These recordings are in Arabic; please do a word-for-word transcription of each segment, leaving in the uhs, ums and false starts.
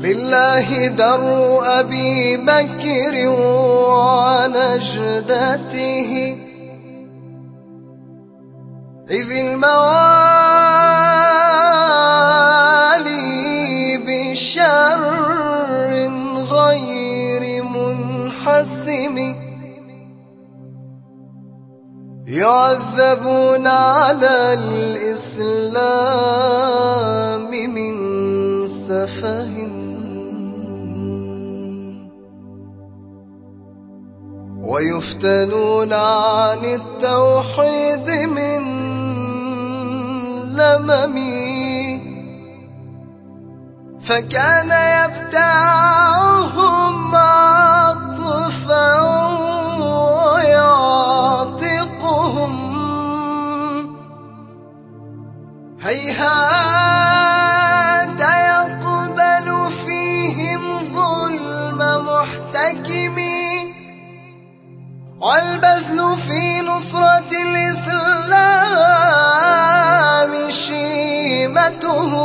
لله در أبي بكر ونجدته، إذ الموالي بشر غير منحسم يعذبون على الإسلام من سفه، ويفتنون عن التوحيد من لمم، فكان يبتعهم عطفا ويعتقهم، هيهات يقبل فيهم ظلم محتكم، والبذل في نصرة الإسلام شيمته،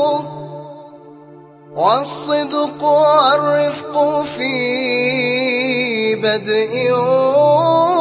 والصدق والرفق في بدء